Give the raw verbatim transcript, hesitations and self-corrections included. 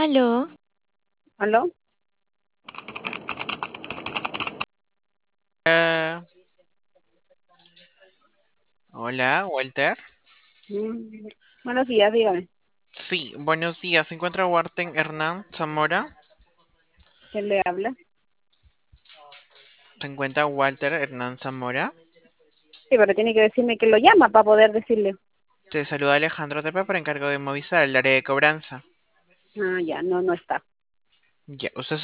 Aló, ¿Aló? Eh, hola, Walter. Mm, Buenos días, dígame. Sí, buenos días. ¿Se encuentra Walter Hernán Zamora? ¿Quién le habla? ¿Se encuentra Walter Hernán Zamora? Sí, pero tiene que decirme que lo llama para poder decirle. Te saluda Alejandro Tepe por encargo de Movistar, el área de cobranza. Ah, ya, no, no está. Ya, usted